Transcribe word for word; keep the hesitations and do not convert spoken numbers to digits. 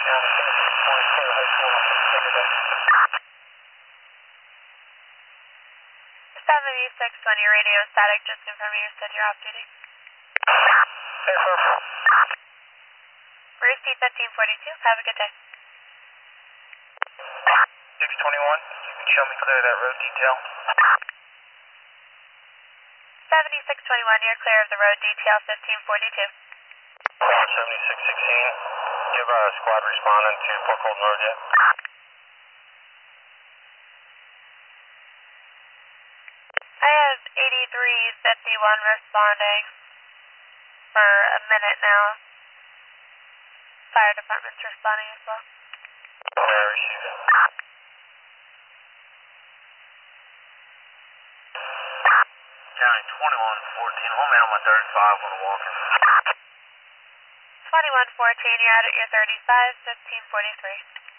seventy-six twenty radio static, just confirming you said you're off duty. Bruce D fifteen forty-two, have a good day. six twenty-one, you can show me clear of that road detail. seventy-six twenty-one, you're clear of the road detail fifteen forty-two. seventy-six sixteen, you have a squad responding to Port Colton Road yet? I have eighty-three fifty-one responding for a minute now. Fire department's responding as well. Yeah, I received it. County twenty-one fourteen, hold me on my thirty-five when I'm walking. twenty-one fourteen, you're out at your thirty-five, fifteen forty-three.